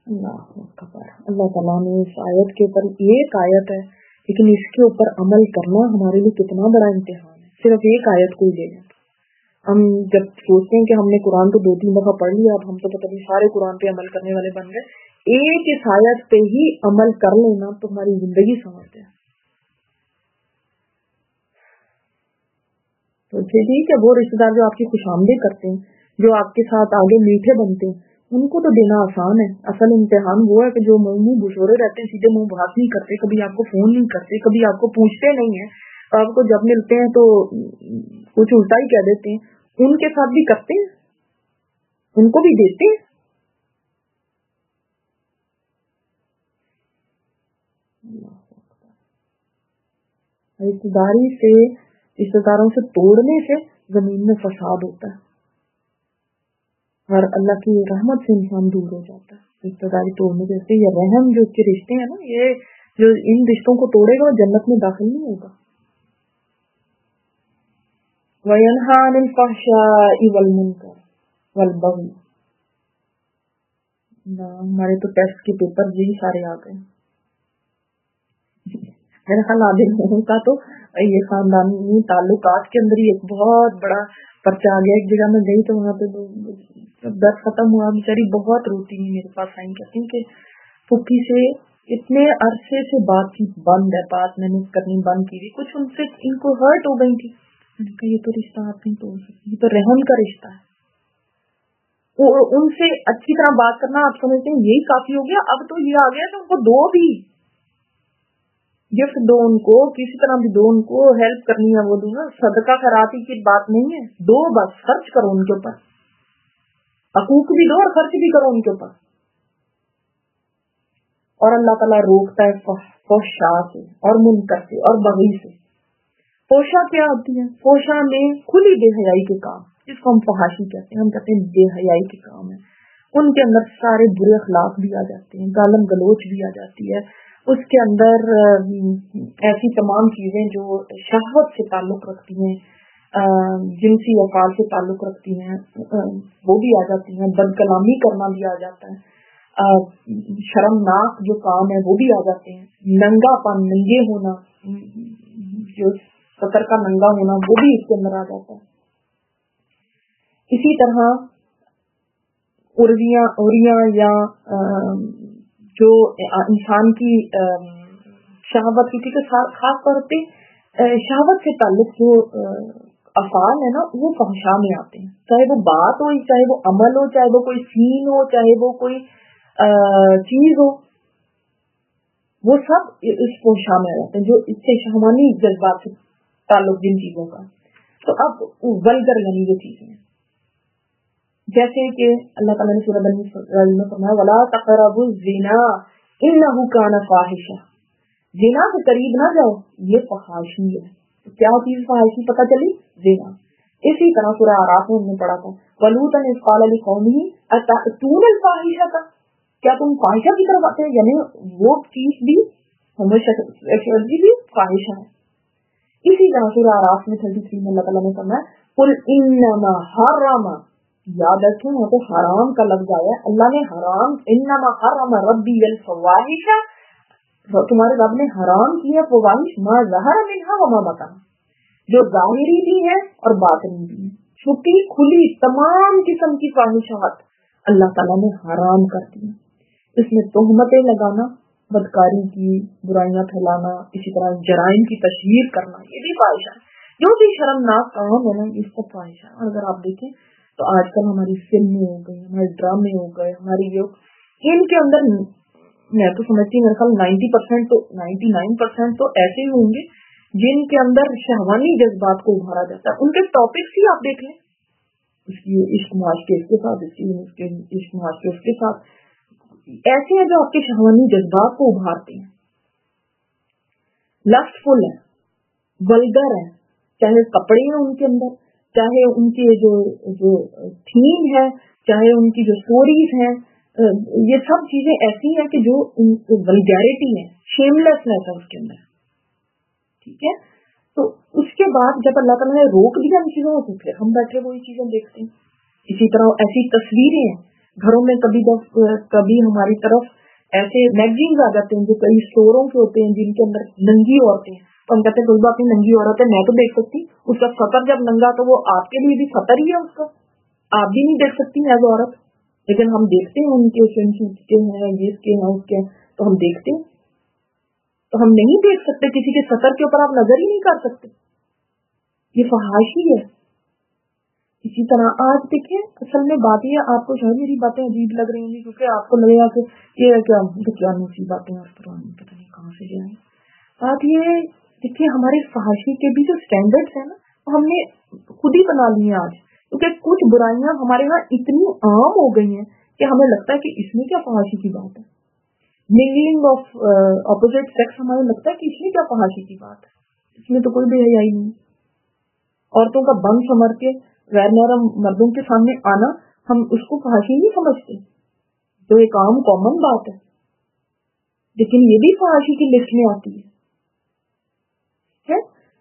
اللہ اکبر. اللہ تعالیٰ نے اس آیت کے اوپر ایک آیت ہے لیکن اس کے اوپر عمل کرنا ہمارے لیے کتنا بڑا امتحان ہے. صرف ایک آیت کو ہی لے لیں. ہم جب سوچتے ہیں کہ ہم نے قرآن تو 2-3 دفعہ پڑھ لیا، اب ہم تو پتہ نہیں سارے قرآن پہ عمل کرنے والے بن گئے. ایک اس آیت پہ ہی عمل کر لینا تو ہماری زندگی سمجھتے ہیں. تو ٹھیک ہے، وہ رشتے دار جو آپ کی خوش آمدید کرتے ہیں، جو آپ کے ساتھ آگے میٹھے بنتے ہیں، ان کو تو دینا آسان ہے. اصل امتحان وہ ہے کہ جو منہ بھسورے رہتے ہیں، سیدھے منہ بات نہیں کرتے، کبھی آپ کو فون نہیں کرتے، کبھی آپ کو پوچھتے نہیں ہیں، آپ کو جب ملتے ہیں تو کچھ الٹا ہی کہہ دیتے ہیں. ان کے ساتھ بھی کرتے ہیں، ان کو بھی دیتے ہیں. رشتے داری سے، رشتے داروں سے توڑنے سے زمین میں فساد ہوتا ہے اور اللہ کی رحمت سے انسان دور ہو جاتا ہے. رشتے داری توڑنے جیسے یہ رحم جو اس کے رشتے ہیں نا، یہ جو ان رشتوں کو توڑے گا وہ جنت میں داخل نہیں ہوگا. وَيَنْهَى عَنِ الْفَحْشَاءِ وَالْمُنكَرِ وَالْبَغْيِ. ہمارے تو ٹیسٹ کے پیپر یہی سارے آ گئے. میرا خیال آدھے لوگوں کا تو یہ خاندانی تعلقات کے اندر ہی ایک بہت بڑا پرچہ آ گیا. ایک جگہ میں گئی تو وہاں پہ جب درد ختم ہوا بیچاری بہت روتی ہوئی میرے پاس آئی، کہتی ہیں کہ پھوپھی سے اتنے عرصے سے بات چیت بند ہے، بات میں نے کرنی بند کی تھی، کچھ ان سے ان کو ہرٹ ہو گئی تھی. میں نے کہا یہ تو رشتہ آپ نہیں توڑ سکتے، یہ تو رحم کا رشتہ ہے. ان سے اچھی طرح بات کرنا آپ سمجھتے ہیں یہی کافی ہو گیا. اب تو یہ آ گیا کہ ان کو دو بھی گفٹ دو، ان کو کسی طرح بھی دو، ان کو ہیلپ کرنی ہے وہ دو نا. صدقہ خیراتی کی بات نہیں ہے، دو بس خرچ کرو ان کے اوپر، حقوق بھی دو اور خرچ بھی کرو ان کے اوپر. اور اللہ تعالیٰ روکتا ہے فحشا سے اور منکر سے اور بغی سے. فحشا کیا ہوتی ہے؟ فحشا میں کھلی بے حیائی کے کام، جس کو ہم فحاشی کہتے ہیں، ہم کہتے ہیں بے حیائی کے کام ہے. ان کے اندر سارے برے اخلاق بھی آ جاتے ہیں، گالم گلوچ بھی آ جاتی ہے. اس کے اندر ایسی تمام چیزیں جو شہوت سے تعلق رکھتی ہیں، جنسی افعال سے تعلق رکھتی ہیں، وہ بھی آ جاتی ہیں. بد کلامی کرنا بھی آ جاتا ہے. شرمناک جو کام ہے وہ بھی آ جاتے ہیں. ننگا پن، ننگے ہونا، جو سطر کا ننگا ہونا، وہ بھی اس کے اندر آ جاتا ہے. اسی طرح اوریاں یا جو انسان کی شہوت کی، خاص طور پہ شہوت سے تعلق جو افعال ہے نا، وہ فحشا میں آتے ہیں. چاہے وہ بات ہو، چاہے وہ عمل ہو، چاہے وہ کوئی سین ہو، چاہے وہ کوئی چیز ہو، وہ سب اس فحشا میں آ جاتے ہیں، جو اس سے شہوانی جذبات سے تعلق جن چیزوں کا. تو اب ولگر یعنی وہ چیزیں ہیں جیسے کہ اللہ تعالیٰ نے سورہ بنی اسرائیل میں فرمایا وَلَا تَقْرَبُوا الزِّنَا إِنَّهُ كَانَ فَاحِشًا. زنا کے قریب نہ جاؤ، یہ فحاشی ہے. کیا چیز فحاشی پتہ چلی؟ زنا. اسی طرح سورہ اعراف میں ہم نے پڑھا تھا وَلُوطًا إِذْ قَالَ لِقَوْمِهِ أَتَأْتُونَ الْفَاحِشَةَ. کیا تم فاحشہ کی طرف آتے ہیں؟ یعنی وہ چیز بھی ہوموسیکسولیٹی بھی فاحشہ ہے. اسی طرح سورہ اعراف میں 33 میں اللہ تعالیٰ نے فرمایا قُلْ إِنَّمَا حَرَّمَ. یاد رکھیں وہاں پہ حرام کا لفظ آیا. اللہ نے حرام، انما حرم ربی الفواحش، تمہارے رب نے حرام کیا فواحش ما ظہر منہا وما بطن، جو ظاہری بھی ہے اور باطنی بھی ہے. چھپی کھلی تمام قسم کی فواحشات اللہ تعالیٰ نے حرام کر دی. اس میں تہمتیں لگانا، بدکاری کی، برائیاں پھیلانا، اسی طرح جرائم کی تشہیر کرنا، یہ بھی فواحش ہے. جو بھی شرمناک کام ہے نا، اس کو فواحش ہے. اور اگر آپ دیکھیں تو آج کل ہماری فلمیں ہو گئی، ہمارے ڈرامے ہو گئے، ہماری ان کے اندر میں تو سمجھتی ہوں میرے خیال 90% تو 99% تو ایسے ہی ہوں گے جن کے اندر شہوانی جذبات کو ابھارا جاتا ہے. ان کے ٹاپکس ہی آپ دیکھ لیں، اس کی عشق معاشقے اس کے ساتھ، اس کی عشق معاشقے اس کے ساتھ، ایسے ہیں جو آپ کے شہوانی جذبات کو ابھارتے ہیں. لسٹ فل ہے، ولگر ہے، چاہے کپڑے ہیں ان کے اندر، چاہے ان کی جو تھیم ہے، چاہے ان کی جو سٹوریز ہیں، یہ سب چیزیں ایسی ہیں کہ جو ولگیرٹی ہے، شیملیسنس ہے اس کے اندر. ٹھیک ہے، تو اس کے بعد جب اللہ تعالیٰ نے روک دیا ان چیزوں کو، پھر ہم بیٹھے وہی چیزیں دیکھتے ہیں. اسی طرح ایسی تصویریں ہیں گھروں میں کبھی ہماری طرف ایسے میگزینز آ جاتے ہیں جو کئی اسٹوروں کے ہوتے ہیں جن کے اندر ننگی عورتیں ہیں، تو ہم کہتے ہیں کوئی بات نہیں، ننگی عورت ہے میں تو دیکھ سکتی، اس کا سطر جب ننگا تو وہ آپ کے لیے بھی سطر ہی ہے، اس کا آپ بھی نہیں دیکھ سکتی ایز عورت، لیکن ہم دیکھتے ہیں ان کے سوٹ کے ہیں، اس کے ہیں، اس کے ہیں، تو ہم دیکھتے ہیں، تو ہم نہیں دیکھ سکتے کسی کے سطر کے اوپر آپ نظر ہی نہیں کر سکتے، یہ فحاشی ہے۔ اسی طرح آج دیکھیں، اصل میں بات یہ، آپ کو شاید میری باتیں عجیب لگ رہی ہیں کیونکہ آپ کو لگے گا کہ یہ کیا نوسی باتیں اور پرانی پتہ نہیں کہاں سے جائیں۔ بات یہ دیکھیے، ہمارے فحاشی کے بھی جو سٹینڈرڈز ہیں نا، ہم نے خود ہی بنا لیے ہیں آج، کیونکہ کچھ برائیاں ہمارے یہاں اتنی عام ہو گئی ہیں کہ ہمیں لگتا ہے کہ اس میں کیا فحاشی کی بات ہے، منگلنگ آف اپوزٹ سیکس، ہمیں لگتا ہے کہ اس میں کیا فحاشی کی بات ہے، اس میں تو کوئی بے حیائی نہیں۔ عورتوں کا بن سمر کے غیر محرم مردوں کے سامنے آنا، ہم اس کو فحاشی نہیں سمجھتے، جو ایک عام کامن بات ہے، لیکن یہ بھی فحاشی کی لسٹ میں آتی ہے۔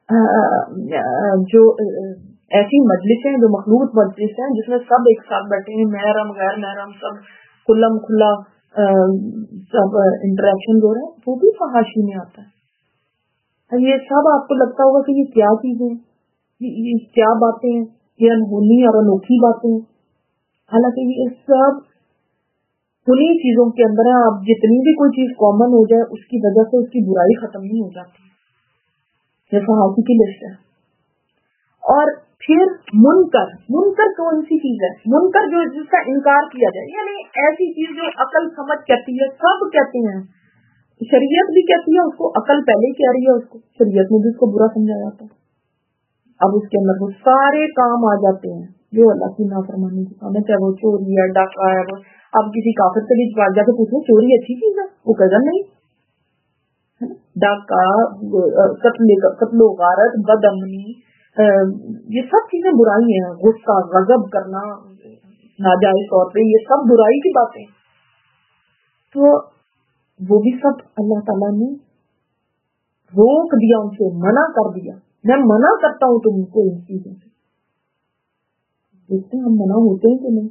جو ایسی مجلسیں، جو مخلوط مجلس ہیں جس میں سب ایک ساتھ بیٹھے ہیں، محرم غیر محرم سب کھلم کھلا سب انٹریکشن ہو رہا ہے، وہ بھی فحاشی میں آتا ہے۔ یہ سب آپ کو لگتا ہوگا کہ یہ کیا چیزیں، یہ کیا باتیں ہیں، یہ انہونی اور انوکھی باتیں ہیں، حالانکہ یہ سب انہیں چیزوں کے اندر ہے۔ آپ جتنی بھی کوئی چیز کامن ہو جائے، اس کی وجہ سے اس کی برائی ختم نہیں ہو جاتی، یہ فحاشی کی لسٹ ہے۔ اور پھر منکر کون سی چیز ہے؟ منکر جو جس کا انکار کیا جائے، یعنی ایسی چیز جو عقل سمجھ کہتی ہے، سب کہتے ہیں، شریعت بھی کہتی ہے اس کو، عقل پہلے ہی کہہ رہی ہے اس کو، شریعت میں بھی اس کو برا سمجھا جاتا ہے، اب اس کے اندر وہ سارے کام آ جاتے ہیں جو اللہ کی نافرمانی کے کام ہے، چاہے وہ چوری ہے، ڈاکہ ہے، وہ اب کسی کافر سے بھی جا کے پوچھو چوری اچھی چیز ہے، وہ کہے گا نہیں، ڈاکہ، قتل و غارت، بد امنی، یہ سب چیزیں برائی ہیں، غصہ، غضب کرنا ناجائز طور پہ، یہ سب برائی کی باتیں، تو وہ بھی سب اللہ تعالیٰ نے روک دیا، ان سے منع کر دیا، میں منع کرتا ہوں تم کو ان چیزوں سے۔ دیکھتے ہیں ہم منع ہوتے ہیں کہ نہیں۔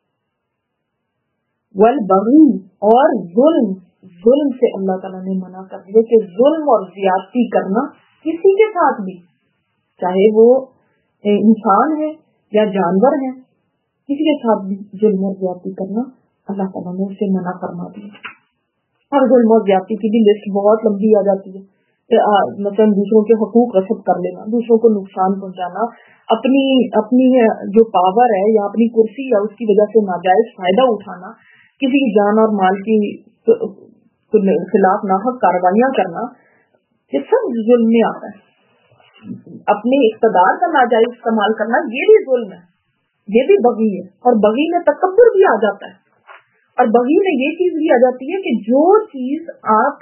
والبغی، اور ظلم سے اللہ تعالیٰ نے منع کر دیا کہ ظلم اور زیادتی کرنا کسی کے ساتھ بھی، چاہے وہ انسان ہے یا جانور ہے، کسی کے ساتھ بھی ظلم اور زیادتی کرنا اللہ تعالیٰ نے اسے منع فرما دیا۔ اور ظلم اور زیادتی کی بھی لسٹ بہت لمبی آ جاتی ہے، مثلا دوسروں کے حقوق غصب کر لینا، دوسروں کو نقصان پہنچانا، اپنی جو پاور ہے یا اپنی کرسی ہے اس کی وجہ سے ناجائز فائدہ اٹھانا، کسی کی جان اور مال کی خلاف ناحق کارروائیاں کرنا، یہ سب ظلم میں آتا ہے۔ اپنے اقتدار کا ناجائز استعمال کرنا، یہ بھی ظلم ہے، یہ بھی بغی ہے، اور بغی میں تکبر بھی آ جاتا ہے، اور بغی میں یہ چیز بھی آ جاتی ہے کہ جو چیز آپ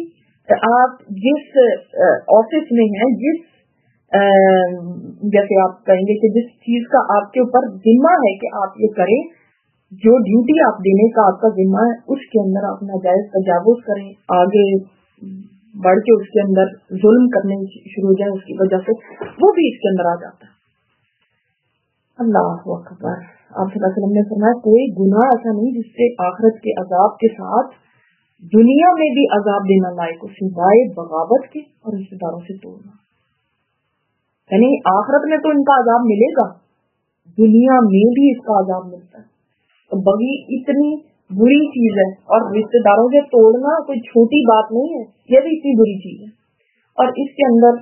جس آفس میں ہیں، جیسے آپ کہیں گے کہ جس چیز کا آپ کے اوپر ذمہ ہے کہ آپ یہ کریں، جو ڈیوٹی آپ دینے کا آپ کا ذمہ ہے، اس کے اندر آپ ناجائز تجاوز کریں، آگے بڑھ کے اس کے اندر ظلم کرنے شروع ہو جائیں، اس کی وجہ سے وہ بھی اس کے اندر آ جاتا ہے۔ اللہ اکبر۔ آپ صلی اللہ علیہ وسلم نے فرمایا کوئی گناہ ایسا نہیں جس سے آخرت کے عذاب کے ساتھ دنیا میں بھی عذاب دینا لائق ہو، سوائے بغاوت کے اور رشتے داروں سے توڑنا۔ یعنی آخرت میں تو ان کا عذاب ملے گا، دنیا میں بھی اس کا عذاب ملتا ہے۔ تو بغی اتنی بری چیز ہے، اور رشتے داروں سے توڑنا کوئی چھوٹی بات نہیں ہے، یہ بھی اتنی بری چیز ہے، اور اس کے اندر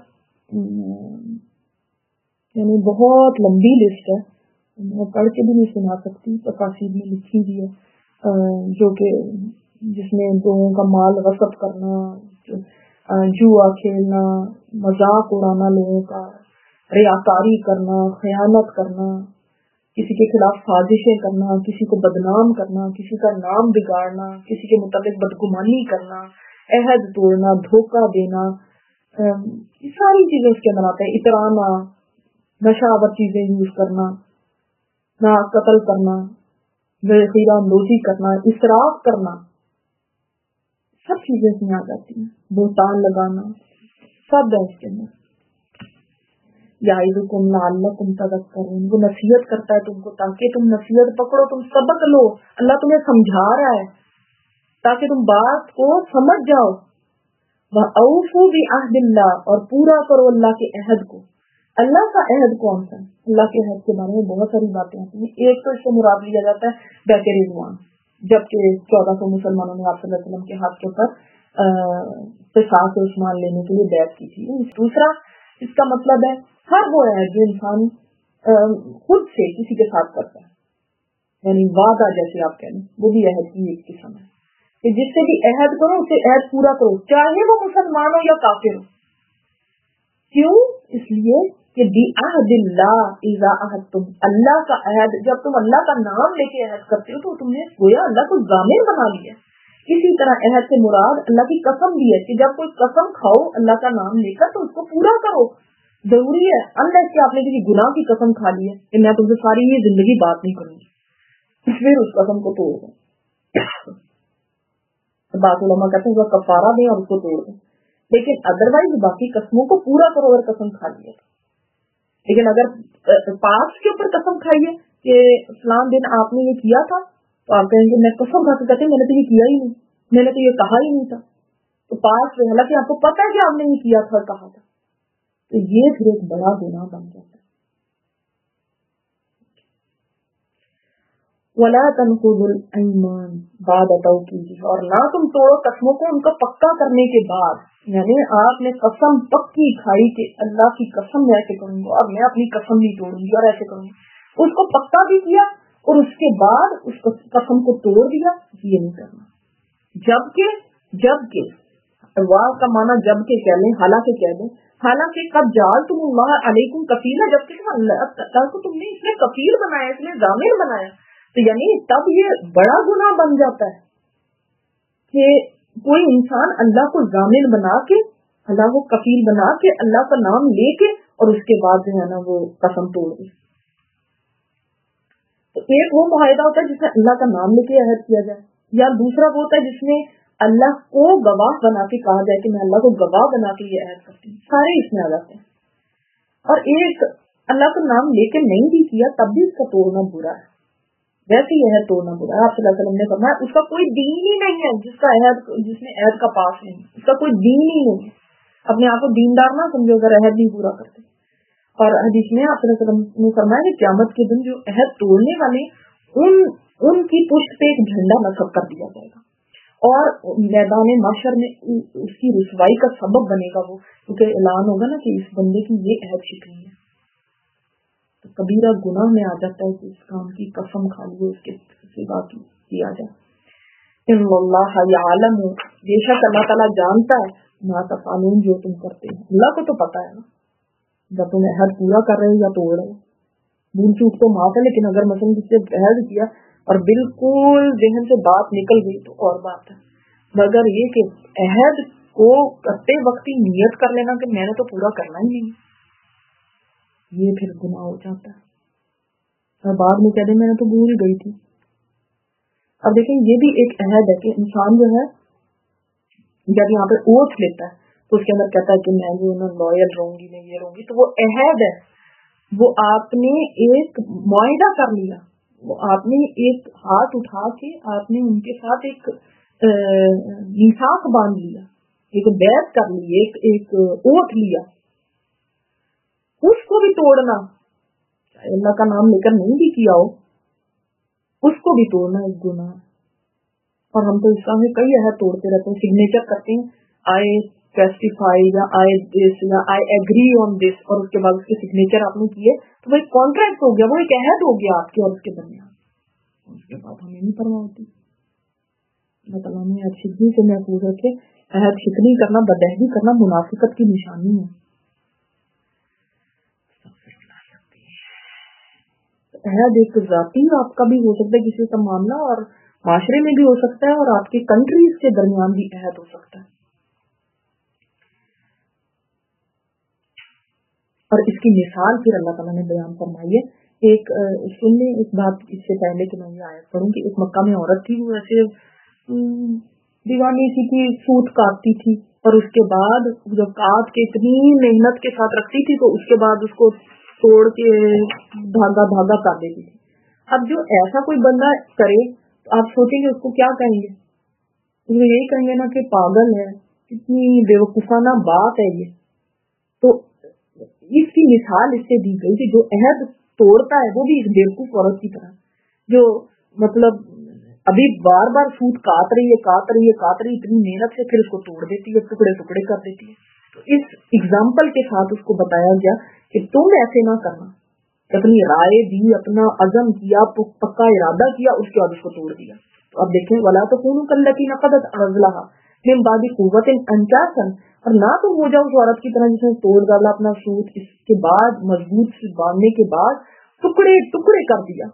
یعنی بہت لمبی لسٹ ہے، میں پڑھ کے بھی نہیں سنا سکتی، تفاسیر میں لکھی ہوئی ہے، جو کہ جس میں لوگوں کا مال غصب کرنا، جوا کھیلنا، مذاق اڑانا لوگوں کا، ریاکاری کرنا، خیانت کرنا، کسی کے خلاف سازشیں کرنا، کسی کو بدنام کرنا، کسی کا نام بگاڑنا، کسی کے متعلق بدگمانی کرنا، عہد توڑنا، دھوکہ دینا، یہ ساری چیزیں اس کے اندر آتے ہیں، اترانا، نشہ آور چیزیں یوز کرنا، نہ قتل کرنا، ذخیرہ اندوزی کرنا، اسراف کرنا، سب چیزیں اس میں آ جاتی ہیں، بہتان لگانا، سب ہے اس کے اندر۔ याइदुकुम लअल्लकुम तज़क्करून, वो नसीहत करता है तुमको ताकि तुम नसीहत पकड़ो, तुम सबक लो। अल्लाह तुम्हें समझा रहा है ताकि तुम बात को समझ जाओ। वअऊफू बिअहदिल्लाह, और पूरा करो अल्लाह के अहद को। अल्लाह का अहद कौन सा है? अल्लाह के अहद के बारे में बहुत सारी बातें आती हैं। एक तो इससे मुराद लिया जाता है बैत रिज़वान, जबकि 1400 मुसलमानों ने आप सल्लल्लाहु अलैहि वसल्लम के हाथ के ऊपर साथ उस्मान लेने के लिए बैत की थी। दूसरा इसका मतलब है हर वो अहद जो इंसान खुद से किसी के साथ करता है, यानी वादा जैसे आप कह लें, वो भी अहद की एक किस्म है कि जिससे भी अहद करो उसे अहद पूरा करो, चाहे वो मुसलमान हो या काफिर हो। क्यों? इसलिए कि बिअहदिल्लाह इज़ा अहदतुम, अल्लाह का अहद, जब तुम अल्लाह का नाम लेके अहद करते हो तो तुमने गोया अल्लाह को ज़ामिर बना लिया। इसी तरह अहद से मुराद अल्लाह की कसम भी है कि जब कोई कसम खाओ अल्लाह का नाम लेकर तो उसको पूरा करो। जरूरी है, अनलेस कि आपने किसी गुनाह की कसम खा ली है कि मैं तुमसे सारी ये जिंदगी बात नहीं करूंगी, फिर उस कसम को तोड़ दो। बात उलमा कहते हैं उसका कफारा दें और उसको तोड़ दें, लेकिन अदरवाइज बाकी कसमों को पूरा करो अगर कसम खा लिया तो। लेकिन अगर पास के ऊपर कसम खाई है कि फलां दिन आपने ये किया था, तो आप कहेंगे मैं कसम खा के कहते मैंने तो ये किया ही नहीं, मैंने तो ये कहा ही नहीं था, तो पास में हालांकि आपको पता है कि आपने ये किया था और कहा था, तो ये फिर एक बड़ा गुनाह बन जाता है। वला तनकुजुल ऐमान बाद तौकीदी, और ना तुम तोड़ो कसमों को उनका पक्का करने के बाद। यानी आपने कसम पक्की खाई कि अल्लाह की कसम मैं ऐसे करूंगा और मैं अपनी कसम नहीं तोड़ूंगी और ऐसे करूंगी, उसको पक्का भी किया और उसके बाद उस कसम को तोड़ दिया, ये नहीं करना। जबकि वाह का माना जबकि कह लें, हालांकि कह लें, हालांकि कब जाल तुम अल्लाह अलैकुम कफीला, जबकि तुम अल्लाह को तुमने इसमें कफील बनाया, इसमें ज़ामिर बनाया, तो यानी तब ये बड़ा गुनाह बन जाता है कि कोई इंसान अल्लाह को ज़ामिर बना के, अल्लाह को कफील बना के, अल्लाह का नाम लेके और उसके बाद जो है ना वो कसम तोड़ दे। तो एक वो मुआहिदा होता है जिसमें अल्लाह का नाम लेके अहद किया जाए, या दूसरा वो होता है जिसमें अल्लाह को गवाह बना के कहा जाए कि मैं अल्लाह को गवाह बना के ये अहद करती हूँ, सारे इसमें आ जाते हैं। और एक अल्लाह का नाम लेके नहीं भी किया तब भी उसका तोड़ना बुरा है, वैसे ही अहद तोड़ना बुरा है। आप सल्लल्लाहु अलैहि वसल्लम ने फरमाया उसका कोई दीन ही नहीं है जिसमें अहद का पास नहीं, उसका कोई दीन ही नहीं है। अपने आप को दीनदार ना समझो अगर अहद नहीं पूरा करते। और हदीस में आप सल्लल्लाहु अलैहि वसल्लम ने फरमाया कि क़यामत के दिन जो अहद तोड़ने वाले उनकी पुष्ट पे एक झंडा नस्ब कर दिया जाएगा और मैदान माशर में उसकी रुसवाई का सबब बनेगा वो, क्योंकि ऐलान होगा ना कि इस बंदे की ये अहद शिकनी है, तो कबीरा गुनाह में आ जाता है कि इस काम की कसम खा लिए उसके सिवा किया जाए। इन्नल्लाह यअलमु, बेशक अल्लाह ताला जानता है, मा तफअलून, जो तुम करते हो। अल्लाह को तो पता है ना, जब तुम अहद पूरा कर रहे हो या तोड़ रहे हो, भूल चूक तो माफ है, लेकिन अगर मसलन किसी से अहद किया और बिल्कुल ज़हन से बात निकल गई तो और बात है, मगर ये कि अहद को करते वक्त ही नियत कर लेना कि मैंने तो पूरा करना ही नहीं, ये फिर गुनाह हो जाता है। और बाद में कह दे मैंने तो भूल गई थी। अब देखें ये भी एक अहद है कि इंसान जो है जब यहाँ पे ओथ लेता है तो उसके अंदर कहता है कि मैं जो ना लॉयल रहूंगी, मैं ये रहूंगी, तो वो अहद है, वो आपने एक मुआहिदा कर लिया, वो आपने एक हाथ उठा के आपने उनके साथ एक मीसाक बांध लिया, एक बैत कर ली, एक ओथ लिया, उसको भी तोड़ना, चाहे अल्लाह का नाम लेकर नहीं भी किया हो, उसको भी तोड़ना एक गुनाह है। और हम तो इस्लाम में कई अहद तोड़ते रहते हैं, सिग्नेचर करते हैं, आई टेस्टिफाई या आई दिस या आई एग्री ऑन दिस, और उसके बाद उसके सिग्नेचर आपने किए तो वो एक कॉन्ट्रैक्ट हो गया, वो एक अहद हो गया आपके और उसके दरमियान। उसके बाद हमें नहीं परवाह होती। अल्लाह ताला ने अहद शिकनी से महफूज रखे। अहद शिकनी करना, बदअहदी करना मुनाफिकत की निशानी है। अहद एक जाती आपका भी हो सकता है किसी का मामला, और माशरे में भी हो सकता है, और आपके कंट्रीज के दरमियान भी अहद हो सकता है। और इसकी मिसाल फिर अल्लाह ताला ने बयान फरमाई है। एक सुन लें, एक बात इससे पहले कि मैं ये आयत पढ़ूं कि एक मक्का में औरत थी, वो ऐसे दीवानी सी थी, सूत काटती थी और उसके बाद जब काट के इतनी मेहनत के साथ रखती थी तो उसके बाद उसको तोड़ के धागा धागा कर देती थी। अब जो ऐसा कोई बंदा करे तो आप सोचेंगे उसको क्या कहेंगे? उसको यही कहेंगे ना कि पागल है, कितनी बेवकूफाना बात है ये। तो इसकी मिसाल इससे दी गई कि जो अहद तोड़ता है वो भी एक बेवकूफ औरत की तरह, जो मतलब अभी बार बार सूत काट रही है, इतनी मेहनत से फिर उसको तोड़ देती है, टुकड़े टुकड़े कर देती है। तो इस एग्जाम्पल के साथ उसको बताया गया कि तुम ऐसे ना करना, अपनी राय दी, अपना अज़म किया, पक्का इरादा किया, उसके बाद उसको तोड़ दिया। तो अब देखें, वला तो कूनू कल्लती नक़दत अज़लहा मिन बादी कुव्वतिन अंकासन, और ना तुम हो जाओ उस औरत की तरह जिसने तोड़ डाला अपना सूत, इसके बाद मजबूत से बांधने के बाद टुकड़े टुकड़े कर दिया।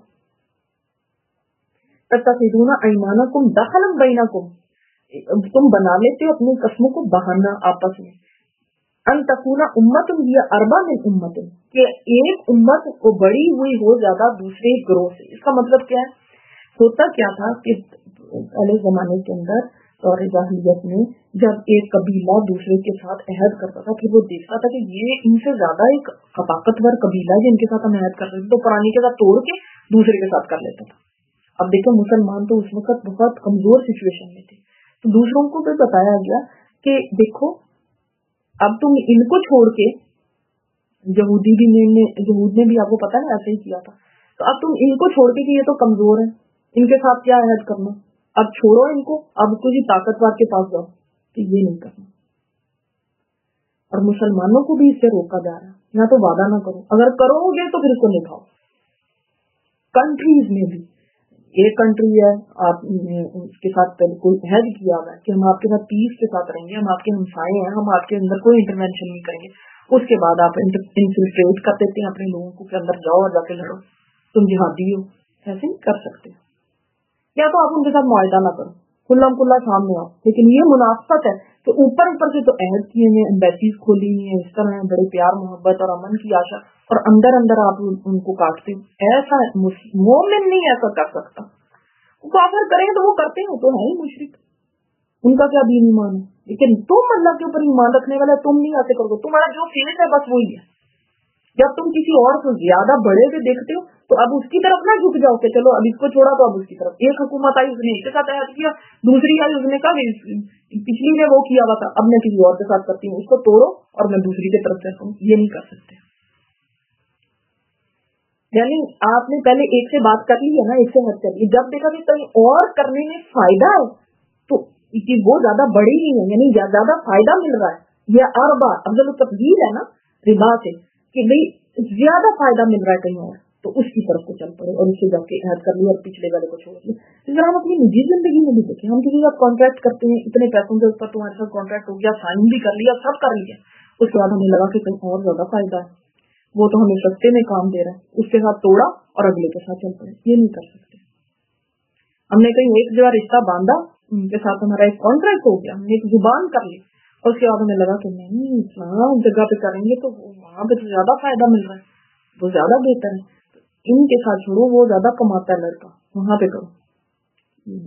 तत्तखिज़ूना अयमानकुम दखलन बैनकुम, तुम बना लेते हो अपनी कसमों को बहाना आपस में। अन तकूना उम्मतुन हिय अरबा मिन उम्मतिन, कि एक उम्मत को बड़ी हुई हो ज्यादा दूसरे ग्रोह से। इसका मतलब क्या है? होता क्या था कि पहले जमाने के अंदर और जाहिलियत में जब एक कबीला दूसरे के साथ अहद करता था, फिर वो देखता था कि ये इनसे ज्यादा एक ताकतवर कबीला है जिनके साथ हम अहद कर रहे थे, तो पुरानी के साथ तोड़ के दूसरे के साथ कर लेता था। अब देखो, मुसलमान तो उस वक्त बहुत कमजोर सिचुएशन में थे, तो दूसरों को भी बताया गया कि देखो अब तुम इनको छोड़ के, यहूद ने भी आपको पता है ऐसे ही किया था, तो अब तुम इनको छोड़ के कि ये तो कमजोर है, इनके साथ क्या अहद करना, अब छोड़ो इनको, अब किसी ताकतवर के पास जाओ, तो ये नहीं करना। और मुसलमानों को भी इससे रोका जा रहा है, या तो वादा ना करो, अगर करोगे तो फिर इसको निभाओ। कंट्रीज में भी, एक कंट्री है आप उसके साथ कोई अहद किया हुआ है कि हम आपके साथ पीस के साथ रहेंगे, हम आपके हमसाए हैं, हम आपके अंदर कोई इंटरवेंशन नहीं करेंगे, उसके बाद आप इन्फिल्ट्रेट कर देते हैं अपने लोगों को कि अंदर जाओ और जाके लड़ो, तुम जिहादी हो। ऐसे नहीं कर सकते। या तो आप उनके साथ मुआहदा ना करो, खुल्लम खुल्ला सामने आओ, लेकिन ये मुनाफत है कि ऊपर ऊपर से तो अहद किए हैं, एम्बेसीज खोली हुई है, इस तरह बड़े प्यार मोहब्बत और अमन की आशा, और अंदर अंदर आप उनको काटते हो। ऐसा मोमिन नहीं ऐसा कर सकता। काफिर करेंगे तो वो करते हैं, तो है ही मुशरिक, उनका क्या दीन ईमान है। लेकिन तुम अल्लाह के ऊपर ईमान रखने वाले, तुम नहीं ऐसे करोगे, तुम्हारा जो फेस है बस वही है। जब तुम किसी और को ज्यादा बड़े से देखते हो तो अब उसकी तरफ ना झुक जाओ कि चलो अब इसको छोड़ा तो अब उसकी तरफ। एक हुकूमत आई, उसने इसके साथ अहद किया, दूसरी आई, उसने कहा पिछली ने वो किया हुआ था, अब मैं किसी और के साथ करती हूँ, उसको तोड़ो और मैं दूसरी की तरफ चलता हूँ। ये नहीं कर सकते। यानी आपने पहले एक से बात कर ली है ना, एक से हद कर ली, जब देखा कि कहीं और करने में फायदा है तो वो ज्यादा बड़ी नहीं है, यानी ज्यादा फायदा मिल रहा है, या अरबा अफजल तफजील है ना रिबा से, कि भाई ज्यादा फायदा मिल रहा है कहीं और, तो उसकी तरफ को चल पड़े और उससे जाके अहद कर लिया और पिछले वाले को छोड़ दिया। इस हम अपनी निजी जिंदगी में भी देखें, हम किसी का कॉन्ट्रैक्ट करते हैं, इतने पैसों के ऊपर तुम्हारे साथ कॉन्ट्रैक्ट हो गया, साइन भी कर लिया, सब कर लिया, उसके बाद हमें लगा कि कहीं और ज्यादा फायदा है, वो तो हमें सस्ते में काम दे रहा है, उसके साथ तोड़ा और अगले के साथ चल पड़े। ये नहीं कर सकते। हमने कहीं एक जगह रिश्ता बांधा, उनके साथ हमारा एक कॉन्ट्रैक्ट हो गया, हमने एक जुबान कर ली, और उसके बाद हमें लगा कि नहीं इस्लाम जगह पे करेंगे तो वहां पे तो ज्यादा फायदा मिल रहा है, वो ज्यादा बेहतर है, तो इनके साथ छोड़ो, वो ज्यादा कमाता है लड़का, वहां पे करो।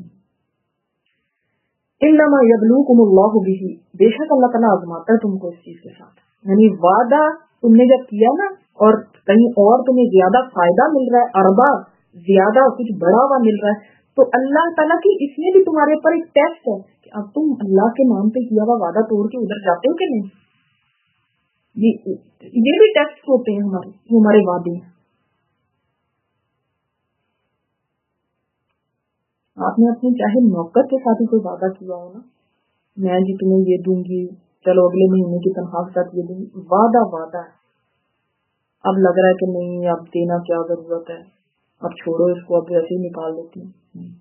इन्नमा यबलूकुमुल्लाहु बिही, बेशक अल्लाह ताला आजमाता है तुमको इस चीज के साथ। यानी वादा तुमने जब किया ना और कहीं और तुम्हें ज्यादा फायदा मिल रहा है, अरबा ज्यादा कुछ बड़ा हुआ मिल रहा है, तो अल्लाह ताला की इसमें भी तुम्हारे ऊपर एक टेस्ट है कि अब तुम अल्लाह के नाम पे किया हुआ वादा तोड़ के उधर जाते हो कि नहीं। ये भी टेस्ट होते हैं हमारे वादे। आपने अपने चाहे नौकर के साथ ही कोई वादा किया हो ना, मैं जी तुम्हें ये दूंगी, चलो अगले महीने की तनख्वाह के साथ ये दूंगी, वादा वादा है, अब लग रहा है कि नहीं अब देना क्या जरूरत है, अब छोड़ो इसको, अब वैसे ही निकाल देती हूँ।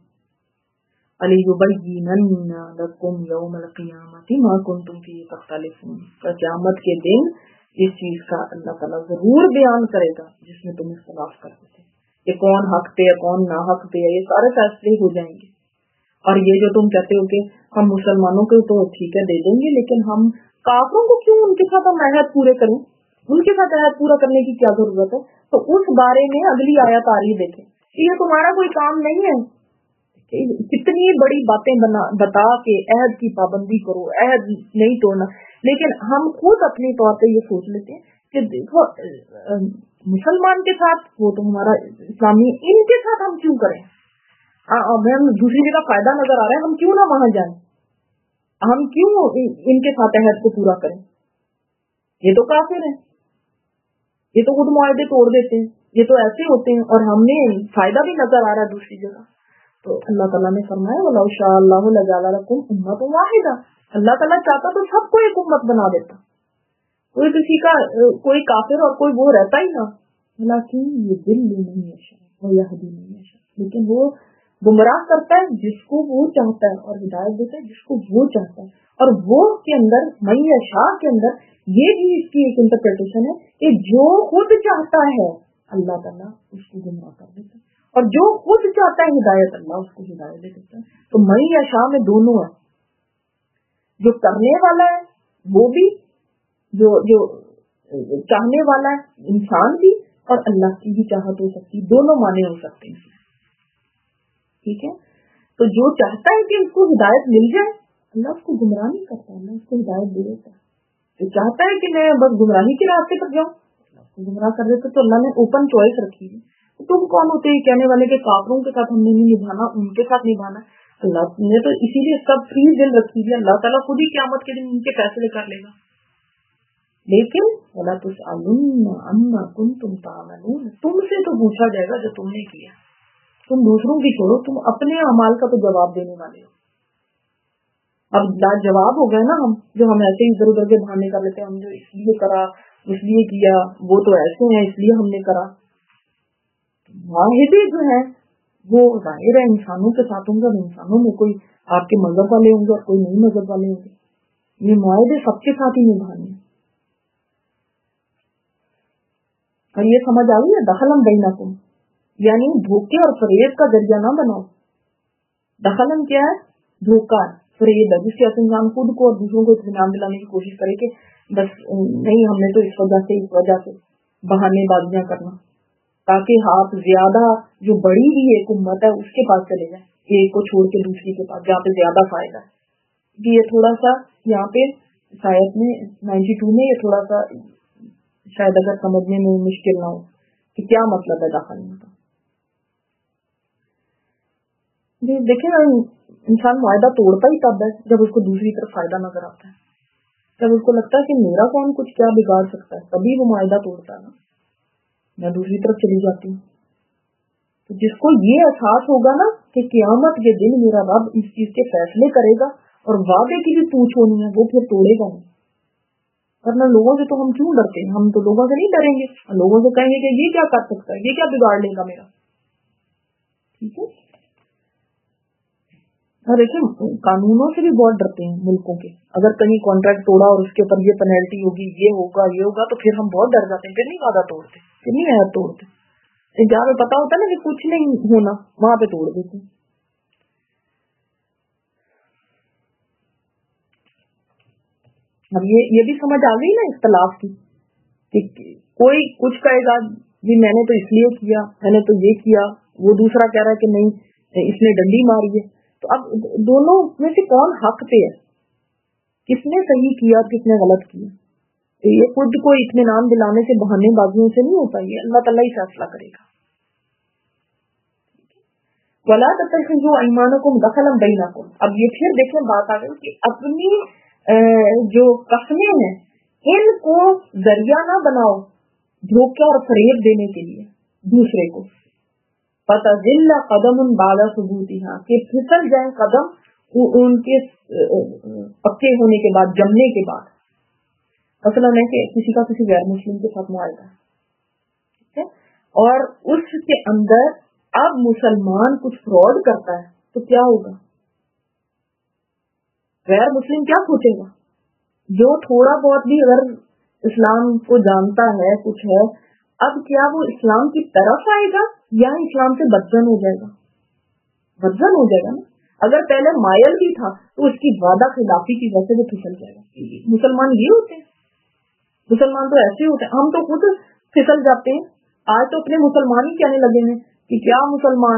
अलियुबय्यिनन्ना लकुम यौमल क़ियामति मा कुन्तुम फ़ीहि तख्तलिफ़ून, क़यामत के दिन इस चीज का अल्लाह ताला जरूर बयान करेगा जिसमें तुम इख्तिलाफ करते थे, ये कौन हक पे है कौन ना हक पे है, ये सारे फैसले हो जाएंगे। और ये जो तुम कहते हो कि हम मुसलमानों को तो ठीक है दे देंगे, लेकिन हम काफिरों को क्यों उनके साथ हम अहद पूरे करें, उनके साथ अहद पूरा करने की क्या जरूरत है। तो उस बारे में अगली आयत आ रही है, देखें, ये तुम्हारा कोई काम नहीं है, कितनी बड़ी बातें बता के अहद की पाबंदी करो, अहद नहीं तोड़ना, लेकिन हम खुद अपने तौर पे ये सोच लेते हैं कि देखो मुसलमान के साथ वो तो हमारा इस्लामी, इनके साथ हम क्यों करें, हमें दूसरी जगह फायदा नजर आ रहा है, हम क्यों ना वहां जाएं, हम क्यों इनके साथ अहद को पूरा करें, ये तो काफिर है, ये तो खुद मुआहदे तोड़ देते हैं, ये तो ऐसे होते हैं, और हमें फायदा भी नजर आ रहा है दूसरी जगह। तो अल्लाह ताला ने फरमाया वलौ शाअ अल्लाहु लजअला लकुम उम्मतन वाहिदा, अल्लाह ताला चाहता तो सबको एक उम्मत बना देता, कोई किसी का कोई काफिर और कोई वो रहता ही ना, लेकिन ये दिल नहीं है वो यहदी नहीं है, लेकिन वो गुमराह करता है जिसको वो चाहता है और हिदायत देता है जिसको वो चाहता है, और वो के अंदर मैयशा के अंदर ये भी इसकी एक इंटरप्रिटेशन है कि जो खुद चाहता है अल्लाह ताला उसको गुमराह कर देता है, और जो खुद चाहता है हिदायत अल्लाह उसको हिदायत दे देता है। तो मैयशा में दोनों है, जो करने वाला है वो भी, जो जो चाहने वाला है इंसान भी, और अल्लाह की भी चाहत हो सकती, दोनों माने हो सकते हैं, ठीक है। तो जो चाहता है कि उसको हिदायत मिल जाए अल्लाह उसको गुमराह नहीं करता, अल्लाह उसको हिदायत दे देता है। जो चाहता है कि मैं बस गुमराही के रास्ते पर जाऊं अल्लाह उसको गुमराह कर देता। तो अल्लाह ने ओपन चॉइस रखी है। तो तुम कौन होते हैं कहने वाले के काफिरों के साथ हमने नहीं निभाना, उनके साथ निभाना। अल्लाह ने तो इसीलिए सब फ्री दिल रखी है, अल्लाह ताला खुद ही क़यामत के दिन उनके फैसले कर लेगा। लेकिन वला तुसअलुन्ना अम्मा कुंतुम तामलून, तुमसे तो पूछा जाएगा जो तुमने किया। तुम दूसरों की छोड़ो, तुम अपने अमाल का तो जवाब देने वाले हो। अब लाजवाब हो गए ना हम, जो हम ऐसे इधर उधर के बहाने कर लेते हैं, हम जो इसलिए करा इसलिए किया, वो तो ऐसे हैं इसलिए हमने करा। वाहिदे जो है वो जाहिर है इंसानों के साथ होंगे, और इंसानों में कोई आपके मजहब वाले होंगे और कोई नहीं मजहब वाले होंगे। ये मुआहदे सबके साथ ही निभाने हैं। और ये समझ आ गई है, दखलम बैनकुम, यानी धोखे और फरेब का जरिया ना बनाओ। दखलन क्या है? धोखा, फरेब है, जिसके इंसान खुद को और दूसरों को इत्मीनान दिलाने की कोशिश करे कि बस नहीं हमने तो इस वजह से बहानेबाजियां करना, ताकि हाथ ज्यादा जो बड़ी ही एक उम्मत है उसके पास चले जाए, एक को छोड़ के दूसरी के पास, जहाँ पे ज्यादा फायदा है। कि ये थोड़ा सा यहाँ पे शायद में 92 में ये थोड़ा सा शायद अगर समझने में मुश्किल ना हो कि क्या मतलब है दखलने का। देखिए इंसान मुआहदा तोड़ता ही तब है जब उसको दूसरी तरफ फायदा नजर आता है, जब उसको लगता है कि मेरा कौन कुछ क्या बिगाड़ सकता है, तभी वो मुआहदा तोड़ता है ना, मैं दूसरी तरफ चली जाती हूँ। तो जिसको ये एहसास होगा ना कि क़यामत के दिन मेरा रब इस चीज के फैसले करेगा और वादे की भी पूछ होनी है, वो फिर तोड़ेगा नहीं। वरना लोगों से तो हम क्यों डरते हैं, हम तो लोगों से नहीं डरेंगे, लोगों से कहेंगे कि ये क्या कर सकता है, ये क्या बिगाड़ लेगा मेरा, ठीक है। और देखिए कानूनों से भी बहुत डरते हैं मुल्कों के, अगर कहीं कॉन्ट्रैक्ट तोड़ा और उसके ऊपर ये पेनल्टी होगी, ये होगा, तो फिर हम बहुत डर जाते हैं, फिर नहीं वादा तोड़ते, फिर नहीं ऐप तोड़ते। जहाँ पे पता होता है ना कि कुछ नहीं होना, वहां पे तोड़ देते हैं। अब ये भी समझ आ गई ना इख्तलाफ की, कि कोई कुछ कहेगा जी मैंने तो इसलिए किया, मैंने तो ये किया, वो दूसरा कह रहा है कि नहीं इसने डंडी मारी है। तो अब दोनों में से कौन हक पे है, किसने सही किया और किसने गलत किया? तो ये खुद को इत्मीनान दिलाने से, बहानेबाजियों से नहीं होता, ये अल्लाह ताला ही फैसला करेगा। वला तत्तखिज़ू अयमानकुम दखलन बैनकुम, अब ये फिर देखें बात आ गई कि अपनी जो कसमें हैं इनको जरिया ना बनाओ धोखा और फरेब देने के लिए दूसरे को। फतज़िल्ल कदमुन बादा सुबूतिहा, कि फिसल जाए कदम उनके पक्के होने के बाद, जमने के बाद। मसलन है कि किसी का किसी गैर मुस्लिम के साथ मुआहदा है, ठीक है, और उसके अंदर अब मुसलमान कुछ फ्रॉड करता है तो क्या होगा? गैर मुस्लिम क्या सोचेगा? जो थोड़ा बहुत भी अगर इस्लाम को जानता है कुछ है, अब क्या वो इस्लाम की तरफ आएगा या इस्लाम से बदजन हो जाएगा? बदजन हो जाएगा ना। अगर पहले मायल भी था तो उसकी वादा खिलाफी की वजह से वो फिसल जाएगा। मुसलमान ये होते हैं, मुसलमान तो ऐसे होते हैं, हम तो खुद फिसल जाते हैं। आज तो अपने मुसलमान ही कहने लगे हैं कि क्या मुसलमान है,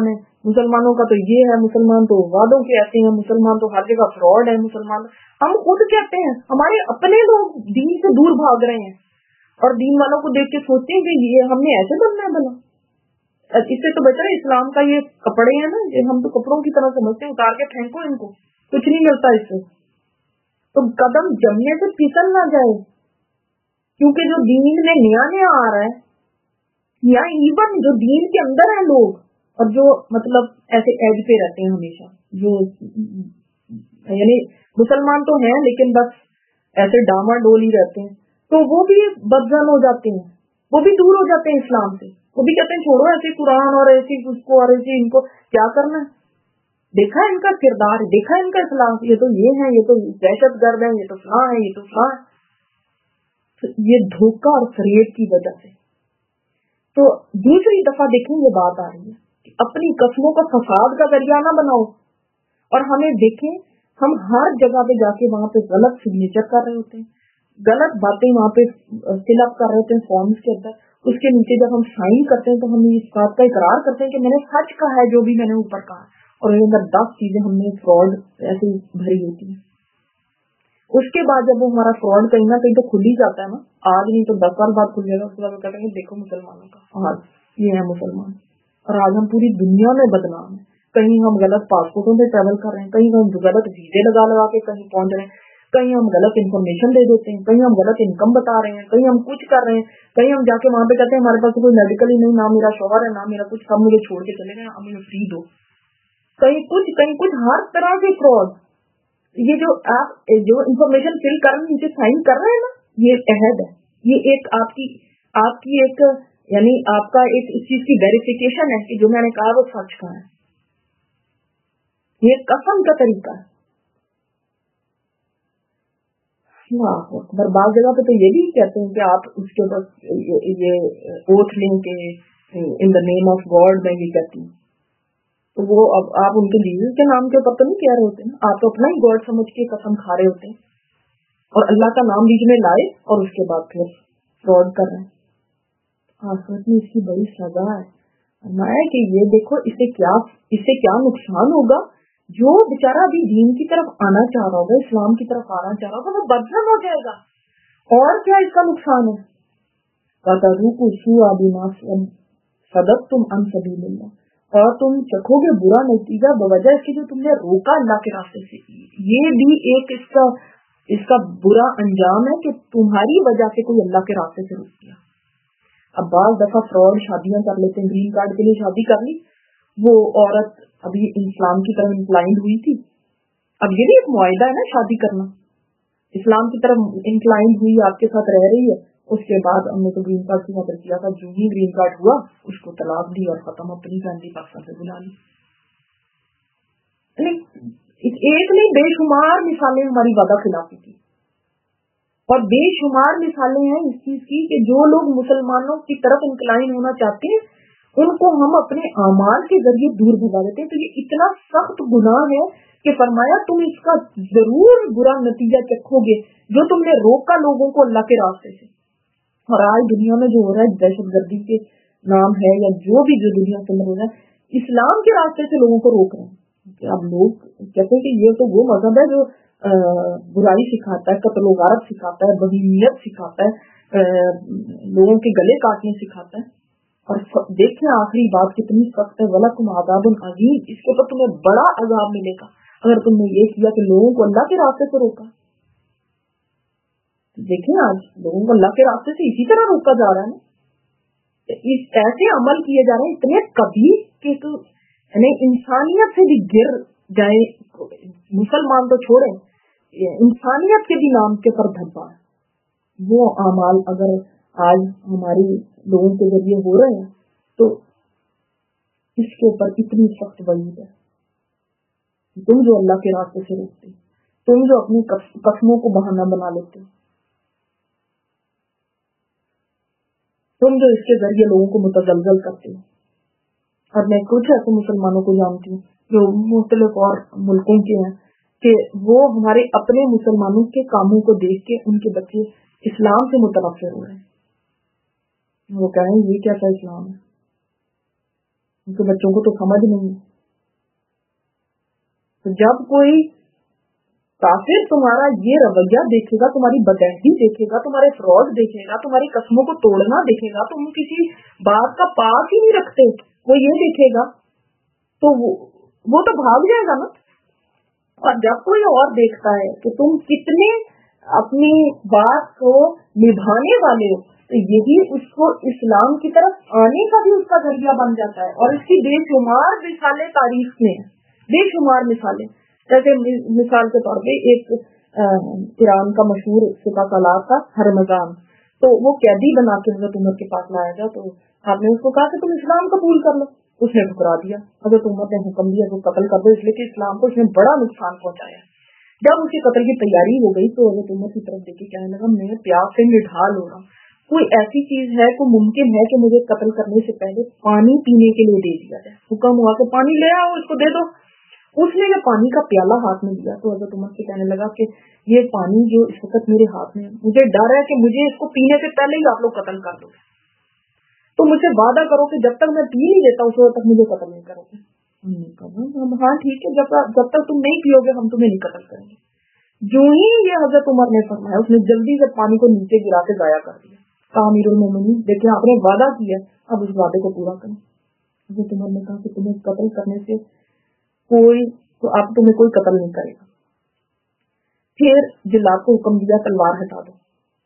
मुसलमानों का तो ये है, मुसलमान तो वादों के ऐसे हैं, मुसलमान तो हर जगह फ्रॉड है, मुसलमान। हम खुद कहते हैं, हमारे अपने लोग दीन से दूर भाग रहे हैं और दीन वालों को देख के सोचते हैं कि ये हमने ऐसे बनना है भला। इससे तो बेटर है इस्लाम का ये कपड़े हैं ना, ये हम तो कपड़ों की तरह समझते हैं, उतार के फेंको इनको, कुछ नहीं मिलता इससे। तो कदम जमने से फिसल ना जाए, क्योंकि जो दीन में नया नया आ रहा है, या इवन जो दीन के अंदर है लोग, और जो मतलब ऐसे एज पे रहते हैं हमेशा, जो यानी मुसलमान तो हैं लेकिन बस ऐसे डामाडोल ही रहते हैं, तो वो भी बदजन हो जाते हैं, वो भी दूर हो जाते हैं इस्लाम से। वो भी कहते हैं छोड़ो ऐसे कुरान और ऐसी उसको और ऐसे इनको क्या करना है। देखा इनका किरदार, देखा इनका इस्लाम, ये तो ये है, ये तो दहशत गर्द है, ये तो फलां है, ये तो फलां है। तो ये धोखा और फरेब की वजह से। तो दूसरी दफा देखें ये बात आ रही है कि अपनी कस्मों का फसाद का जरिया ना बनाओ। और हमें देखें, हम हर जगह पे जाके वहां पे गलत सिग्नेचर कर रहे होते हैं, गलत बातें वहां पे फिलअप कर रहे होते हैं फॉर्म्स के अंदर। उसके नीचे जब हम साइन करते हैं तो हम इस बात का इकरार करते हैं कि मैंने सच कहा है जो भी मैंने ऊपर कहा, और उसके अंदर 10 चीजें हमने फ्रॉड ऐसे भरी होती है। उसके बाद जब वो हमारा फ्रॉड कहीं ना कहीं तो खुल ही जाता है ना, आज नहीं तो 10 साल बाद खुल जाएगा, उसके बाद कहते हैं देखो मुसलमानों का हाल ये है मुसलमान। और आज हम पूरी दुनिया में बदनाम है, कहीं हम गलत पासपोर्टों से ट्रेवल कर रहे हैं, कहीं हम गलत वीजे लगा लगा के कहीं पहुंच रहे हैं, कहीं हम गलत इन्फॉर्मेशन दे देते हैं, कहीं हम गलत इनकम बता रहे हैं, कहीं हम कुछ कर रहे हैं, कहीं हम जाके वहां पे कहते हैं हमारे पास कोई मेडिकल ही नहीं, ना मेरा शौहर है, ना मेरा कुछ, सब मुझे छोड़ के चले गए, अब मुझे फ्री दो। कहीं कुछ हर तरह के फ्रॉड। ये जो आप जो इन्फॉर्मेशन फिल कर रहे हैं, नीचे साइन कर रहे हैं ना, ये अहद है, ये एक आपकी एक यानी आपका एक इस चीज की वेरिफिकेशन है कि जो मैंने कहा वो सच कहा है। ये कसम का तरीका है। पर बाद जगह पे तो ये भी कहते हैं कि आप उसके ऊपर ये ओथ लें के in the name of God मैं ये कहती हूँ। तो वो अब आप उनके जीसस के नाम के ऊपर तो नहीं कह रहे होते ना, आप तो अपना ही गॉड समझ के कसम खा रहे होते हैं और अल्लाह का नाम बीच में लाए और उसके बाद फिर फ्रॉड कर रहे हैं। आखिरत में इसकी बड़ी सजा है। फरमाया कि ये देखो इससे क्या नुकसान होगा। जो बेचारा अभी दीन की तरफ आना चाह रहा होगा, इस्लाम की तरफ आना चाह रहा होगा, वो बदनाम हो जाएगा। और क्या इसका नुकसान है? और तुम चखोगे बुरा नतीजा बवजह इसके जो तुमने रोका अल्लाह के रास्ते से। ये भी एक इसका बुरा अंजाम है कि तुम्हारी वजह से कोई अल्लाह के रास्ते से रुक गया। अब बाल दफा फ्रॉड शादियां कर लेते हैं, ग्रीन कार्ड के लिए शादी कर ली, वो औरत अभी इस्लाम की तरफ इंक्लाइंड हुई थी। अब ये भी एक मुआहिदा है ना शादी करना, इस्लाम की तरफ इंक्लाइंड हुई, आपके साथ रह रही है, उसके बाद हमने तो ग्रीन कार्ड की मदद किया था, जो ही ग्रीन कार्ड हुआ उसको तलाक दी और खत्म, अपनी फैमिली पाकिस्तान से बुला ली। एक नहीं बेशुमार मिसालें हमारी वादा खिलाफी की, और बेशुमार मिसालें हैं इस चीज की कि जो लोग मुसलमानों की तरफ इंक्लाइन होना चाहते हैं उनको हम अपने अमाल के जरिए दूर भगा देते हैं। तो ये इतना सख्त गुनाह है कि फरमाया तुम इसका जरूर बुरा नतीजा चखोगे जो तुमने रोका लोगों को अल्लाह के रास्ते से। और आज दुनिया में जो हो रहा है, दहशतगर्दी के नाम है या जो दुनिया के अंदर हो रहा है, इस्लाम के रास्ते से लोगों को रोक रहे हैं। अब लोग कहते हैं कि ये तो वो मजहब है जो बुराई सिखाता है, कत्ल गारत सिखाता है, बदनीयत सिखाता है, लोगों के गले काटने सिखाता है। और देखें आखिरी बात कितनी सख्त है, वलकुम अज़ाबुन अज़ीम, इसके ऊपर तुम्हें बड़ा अज़ाब मिलेगा अगर तुमने ये किया कि लोगों को अल्लाह के रास्ते से रोका। देखें आज लोगों को अल्लाह के रास्ते से इसी तरह रोका जा रहा है ना, इस ऐसे अमल किए जा रहे हैं इतने कबीर कि तो इंसानियत से भी गिर जाए, मुसलमान तो छोड़े, इंसानियत के भी नाम के पर धब्बा है। वो अमाल अगर आज हमारी लोगों के जरिए हो रहे हैं तो इसके ऊपर इतनी सख्त वईद है। तुम जो अल्लाह के रास्ते से रोकते, तुम जो अपनी कसमों को बहाना बना लेते, तुम जो इसके जरिए लोगों को मुतजलजल करते हो। और मैं कुछ ऐसे मुसलमानों को जानती हूँ जो मुख्तलिफ और मुल्कों के हैं कि वो हमारे अपने मुसलमानों के कामों को देख के उनके बच्चे इस्लाम से मुतनफिर हो रहे हैं। वो कह रहे हैं ये कैसा इस्लाम है, उनके बच्चों को तो समझ नहीं है تو جب کوئی کافر تمہارا یہ رویہ دیکھے گا، تمہاری بدعہدی دیکھے گا، تمہارے فراڈ دیکھے گا، تمہاری قسموں کو توڑنا دیکھے گا، تم کسی بات کا پاس ہی نہیں رکھتے، وہ یہ دیکھے گا تو وہ تو بھاگ جائے گا نا. اور جب کوئی اور دیکھتا ہے کہ تم کتنے اپنی بات کو نبھانے والے ہو، تو یہی اس کو اسلام کی طرف آنے کا بھی اس کا ذریعہ بن جاتا ہے. اور اس کی بے شمار مثالیں تاریخ میں ہیں، بے شمار مثالیں. جیسے مثال کے طور پہ ایک ایران کا مشہور سپہ سالار تھا ہرمزان، تو وہ قیدی بنا کے حضرت عمر کے پاس لایا گیا. تو آپ نے اس کو کہا کہ تم اسلام قبول کر لو، اس نے ٹھکرا دیا. حضرت عمر نے حکم دیا کہ قتل کر دو، اس لیے کہ اسلام کو اس نے بڑا نقصان پہنچایا. جب اس کے قتل کی تیاری ہو گئی تو حضرت عمر کی طرف دیکھی، کہنے لگا میں پیاس سے نڈھال ہو رہا ہوں، کوئی ایسی چیز ہے کوئی ممکن ہے کہ مجھے قتل کرنے سے پہلے پانی پینے کے لیے دے دیا جائے. حکم ہوا کہ پانی لے آؤ، اس کو دے دو. اس نے جب پانی کا پیالہ ہاتھ میں لیا تو حضرت عمر سے کہنے لگا کہ یہ پانی جو اس وقت میرے ہاتھ میں ہے، مجھے ڈر ہے کہ مجھے اس کو پینے سے پہلے ہی آپ لوگ قتل کر دو، تو مجھے وعدہ کرو کہ جب تک میں پی نہیں لیتا اس وقت تک مجھے قتل نہیں کرو گے. ہاں ٹھیک ہے، جب تک تم نہیں پیو گے ہم تمہیں نہیں قتل کریں گے. جو ہی یہ حضرت عمر نے فرمایا، اس نے جلدی سے پانی کو نیچے گرا کے ضائع کر دیا. امیر المومنین دیکھیں آپ نے وعدہ کیا، اب اس وعدے کو پورا کریں. حضرت عمر نے کہا کہ تمہیں قتل کرنے سے تو اب تمہیں کوئی قتل نہیں کرے گا. پھر جلاد کو حکم دیا تلوار ہٹا دو.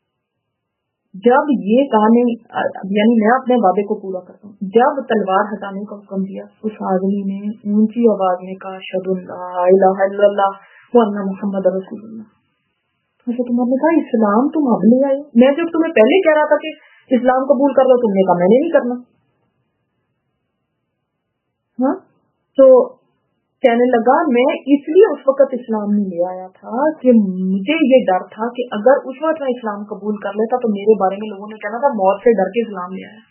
جب یہ کہا نہیں، یعنی میں اپنے وعدے کو پورا کرتا ہوں، جب تلوار ہٹانے کا حکم دیا اس آدمی نے اونچی آواز میں کہا اشہد ان لا الہ الا اللہ وان محمد رسول اللہ. حضرت عمر نے کہا اسلام تم اب لے آئے، میں جب تمہیں پہلے کہہ رہا تھا کہ اسلام قبول کر لو، تم نے کہا میں نے نہیں کرنا. ہاں تو کہنے لگا میں اس لیے اس وقت اسلام نہیں لے آیا تھا کہ مجھے یہ ڈر تھا کہ اگر اس وقت میں اسلام قبول کر لیتا تو میرے بارے میں لوگوں نے کہنا تھا موت سے ڈر کے اسلام لے آیا.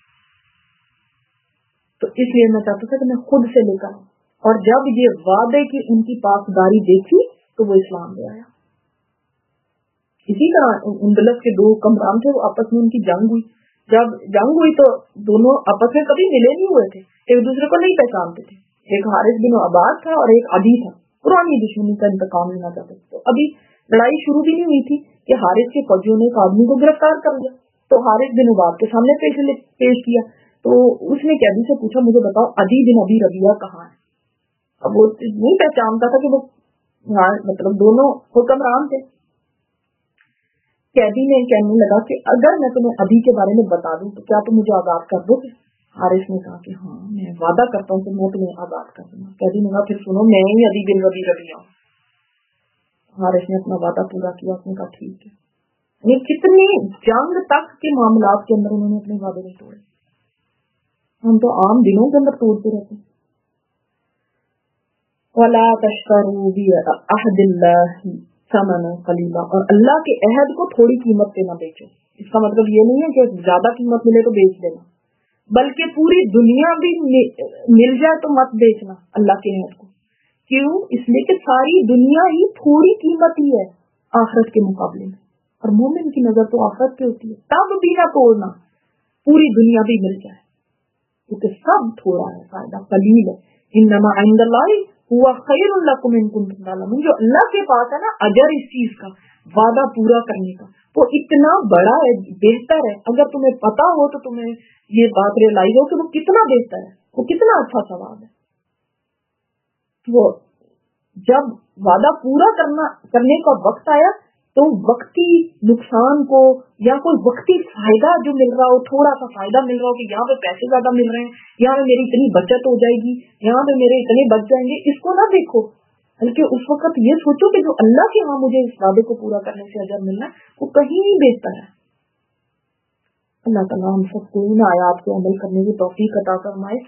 تو اس لیے میں چاہتا تھا کہ میں خود سے لے کر آؤں. اور جب یہ وعدے کی ان کی پاسداری دیکھی تو وہ اسلام لے آیا. اسی طرح اندلس کے دو حکمران تھے، وہ آپس میں ان کی جنگ ہوئی. جب جنگ ہوئی تو دونوں آپس میں کبھی ملے نہیں ہوئے تھے، ایک دوسرے کو نہیں پہچانتے تھے. ایک حارث بن عباد تھا اور ایک عدی تھا. پرانی دشمنی کا انتقام لینا چاہتے تھے. تو ابھی لڑائی شروع بھی نہیں ہوئی تھی کہ حارث کے فوجیوں نے ایک آدمی کو گرفتار کر لیا. تو حارث بن عباد کے سامنے پیش کیا. تو اس نے قیدی سے پوچھا مجھے بتاؤ عدی بن ابی ربیعہ کہاں ہے. اب وہ نہیں پہچانتا تھا کہ وہ مطلب دونوں حکمران تھے. قیدی نے کہنے لگا کہ اگر میں تمہیں عدی کے بارے میں بتا دوں تو کیا تم مجھے آزاد کر دو گے. حارث نے کہا کہ ہاں میں وعدہ کرتا ہوں کہ میں تمہیں آزاد کر دوں گا. قیدی نے کہا پھر سنو میں ہی عدی بن ابی ربیعہ ہوں. حارث نے اپنا وعدہ پورا کیا. اس نے کہا ٹھیک ہے. یہ کتنی جنگ تک کے معاملات کے اندر انہوں نے اپنے وعدے نہیں توڑے. ہم تو عام دنوں کے اندر توڑتے رہتے ہیں. وَلَا تَشْتَرُوا بِعَهْدِ اللَّهِ ثَمَنًا قَلِيلًا، اور اللہ کے عہد کو تھوڑی قیمت پہ نہ بیچو. اس کا مطلب یہ نہیں ہے کہ زیادہ قیمت ملے تو بیچ دینا، بلکہ پوری دنیا بھی مل جائے تو مت بیچنا اللہ کے عہد کو. کیوں؟ اس لیے کہ ساری دنیا ہی تھوڑی قیمت ہی ہے آخرت کے مقابلے میں، اور مومن کی نظر تو آخرت پہ ہوتی ہے. تب بھی نہ توڑنا، پوری دنیا بھی مل جائے، کیونکہ سب تھوڑا ہے، فائدہ قلیل ہے. انما عند اللہ ہوا خیر لکم ان کنتم تعلمون. جو اللہ کے پاس ہے نا اجر اس چیز کا، وعدہ پورا کرنے کا، وہ اتنا بڑا ہے، بہتر ہے. اگر تمہیں پتا ہو تو تمہیں یہ بات ریئلائز ہو کہ وہ کتنا بہتر ہے، وہ کتنا اچھا ثواب ہے. وہ جب وعدہ پورا کرنے کا وقت آیا تو وقتی نقصان کو یا کوئی وقتی فائدہ جو مل رہا ہو، تھوڑا سا فائدہ مل رہا ہو کہ یہاں پہ پیسے زیادہ مل رہے ہیں، یہاں پہ میری اتنی بچت ہو جائے گی، یہاں پہ میرے اتنے بچ جائیں گے، اس کو نہ دیکھو، بلکہ اس وقت یہ سوچو کہ جو اللہ کے ہاں مجھے اس وعدے کو پورا کرنے سے اجر ملنا ہے وہ کہیں نہیں بہتر ہے. اللہ تعالیٰ ہم سب کو ان آیات کو عمل کرنے کی توفیق عطا فرمائے.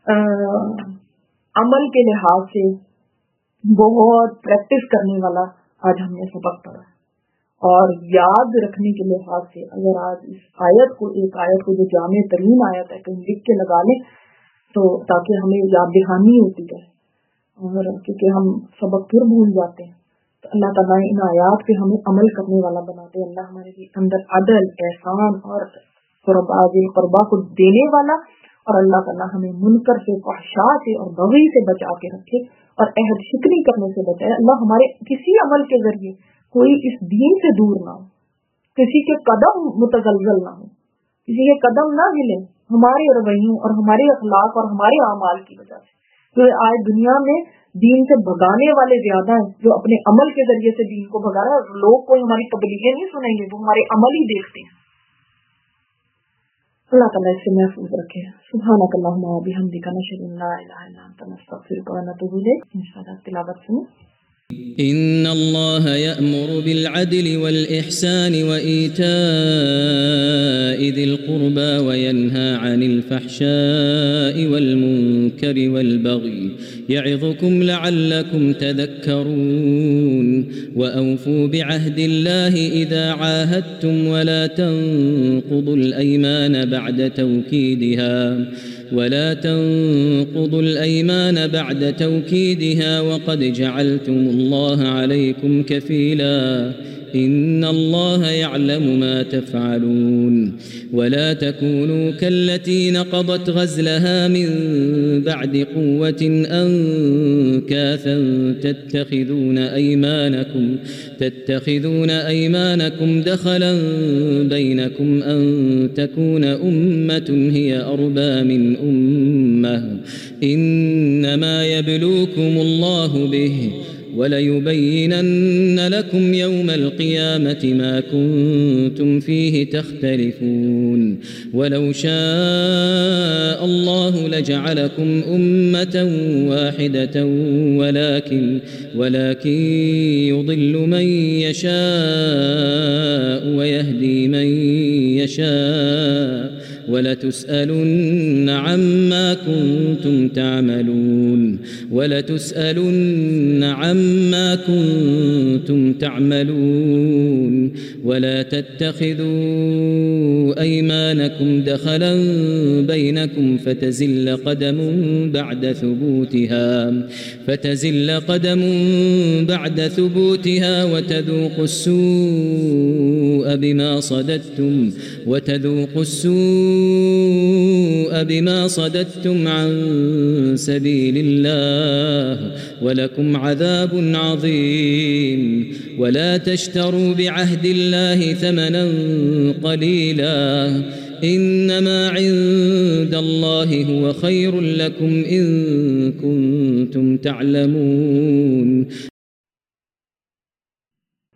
عمل کے لحاظ سے بہت پریکٹس کرنے والا آج ہم نے سبق پڑھا ہے، اور یاد رکھنے کے لحاظ سے اگر آج اس آیت کو، ایک آیت کو جو جامع ترین آیت ہے، کہیں لکھ کے لگا لیں تو تاکہ ہمیں یاد دہانی ہوتی جائے، اور کیونکہ ہم سبق پھر بھول جاتے ہیں. تو اللہ تعالیٰ ان آیات پہ ہمیں عمل کرنے والا بناتے. اللہ ہمارے اندر عدل، احسان اور قربا کو دینے والا، اور اللہ تعالیٰ ہمیں منکر سے، فحشاء سے اور بغی سے بچا کے رکھے، और अहद शिकनी करने से बचाए। अल्लाह हमारे किसी अमल के जरिए कोई इस दीन से दूर ना हो, किसी के कदम मुतजलजल ना हो, किसी के कदम ना हिले हमारे रवैयों और हमारे अखलाक और हमारे अमाल की वजह से। जो आज दुनिया में दीन से भगाने वाले ज्यादा हैं, जो अपने अमल के जरिए से दीन को भगा रहे हैं। लोग कोई हमारी तबलीगें नहीं सुनेंगे, वो हमारे अमल ही देखते हैं। अल्लाह ताला इससे महफूज रखे। सुब्हानकल्लाहुम्मा व बिहम्दिका नशहदु अन ला इलाहा इल्ला अंता नस्तगफिरुका व नतूबु इलैक। इंशाअल्लाह तिलावत सुनो। إن الله يأمر بالعدل والإحسان وإيتاء ذي القربى وينهى عن الفحشاء والمنكر والبغي يعظكم لعلكم تذكرون وأوفوا بعهد الله إذا عاهدتم ولا تنقضوا الأيمان بعد توكيدها وقد جعلتم الله عليكم كفيلا إن الله يعلم ما تفعلون ولا تكونوا كالتي نقضت غزلها من بعد قوة أنكاثا تتخذون أيمانكم دخلا بينكم أن تكون أمة هي أربى من أمة إنما يبلوكم الله به وليبينن لكم يوم القيامة ما كنتم فيه تختلفون ولو شاء الله لجعلكم أمة واحدة ولكن يضل من يشاء ويهدي من يشاء ولتسألن عما كنتم تعملون ولا تتخذوا أيمانكم دخلا بينكم فتزل قدم بعد ثبوتها وتذوقوا السوء بما صددتم عن سبيل الله ولكم عذاب عظيم ولا تشتروا بعهد الله ثمنا قليلا إنما عند الله هو خير لكم إن كنتم تعلمون